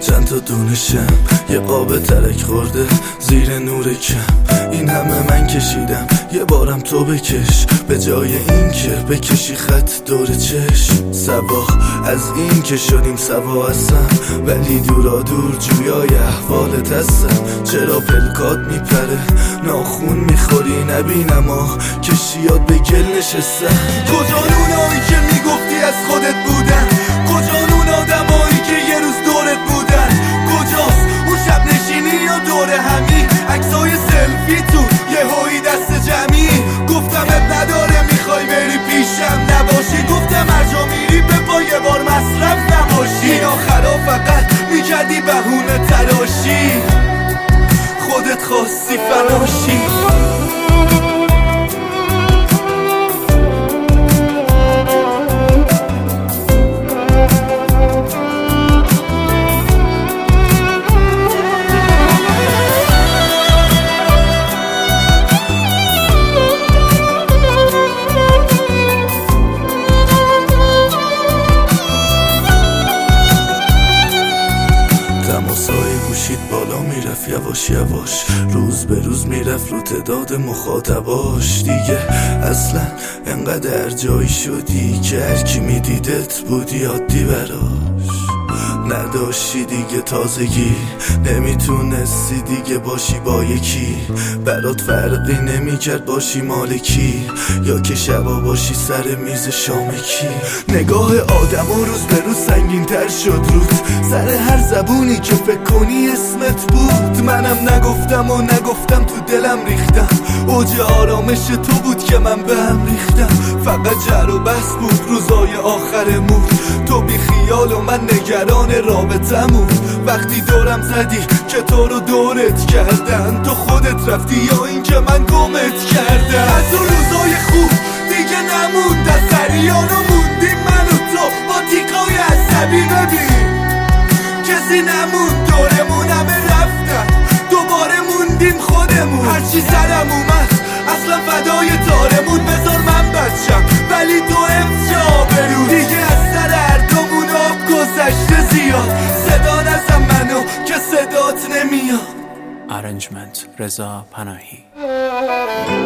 چند تا دونشم یه قاب ترک خورده زیر نور کم. این همه من کشیدم یه بارم تو بکش، به جای این که بکشی خط دور چشم. سبا از این که شدیم سبا هستم، ولی دورا دور جویای احوالت هستم. چرا پلکات میپره ناخون میخوری نبینم کشیات به گل نشستم. کجا اونایی که میگفتی از خودت بودن؟ کجا اون آدمایی که یه روز دورت بودن؟ کجاست اون شب نشینی یا دور همی عکسای سلفی تو یه هایی دست جمعی؟ گفتم اب نداره میخوای بری پیشم نباشی، گفتم هر جا میری به پا یه بار مصرف نباشی. این آخرا فقط میکردی بهونه تراشی، خودت خواستی فناشی. تماسای گوشید بالا میرفت یواش یواش، روز به روز میرفت رو تعداد مخاطباش. دیگه اصلا انقدر جایی شدی که هرکی میدیدت بودی عادی براش. نداشتی دیگه تازگی، نمیتونستی دیگه باشی با یکی. برات فرقی نمیکرد باشی مالکی یا که شبا باشی سر میز شامکی. نگاه آدم و روز به روز سنگین تر شد رود، سر هر زبونی که فکر کنی اسمت بود. منم نگفتم و نگفتم تو دلم ریختم، اوج آرامش تو بود که من به هم ریختم. فقط جر و بحث بود روزای آخرمون، تو بی خیال و من نگران رابطمون. وقتی دورم زدی که تو رو دورت کردن، تو خودت رفتی یا این که من گمت کردم. از اون روزای خوب دیگه نموند، از سریان و موندیم من و تو با تیکای عصبی. ببین کسی نموند دورمون، همه رفتن دوباره موندیم خودمون. هرچی سرم اومد اصلا فدای تارمون، بذار من بچم ولی تو امسا برو. دیگه از سر هر دومون آب گذشته زیاد، صدا نزن منو که صدات نمیاد. Arrangement رضا پناهی.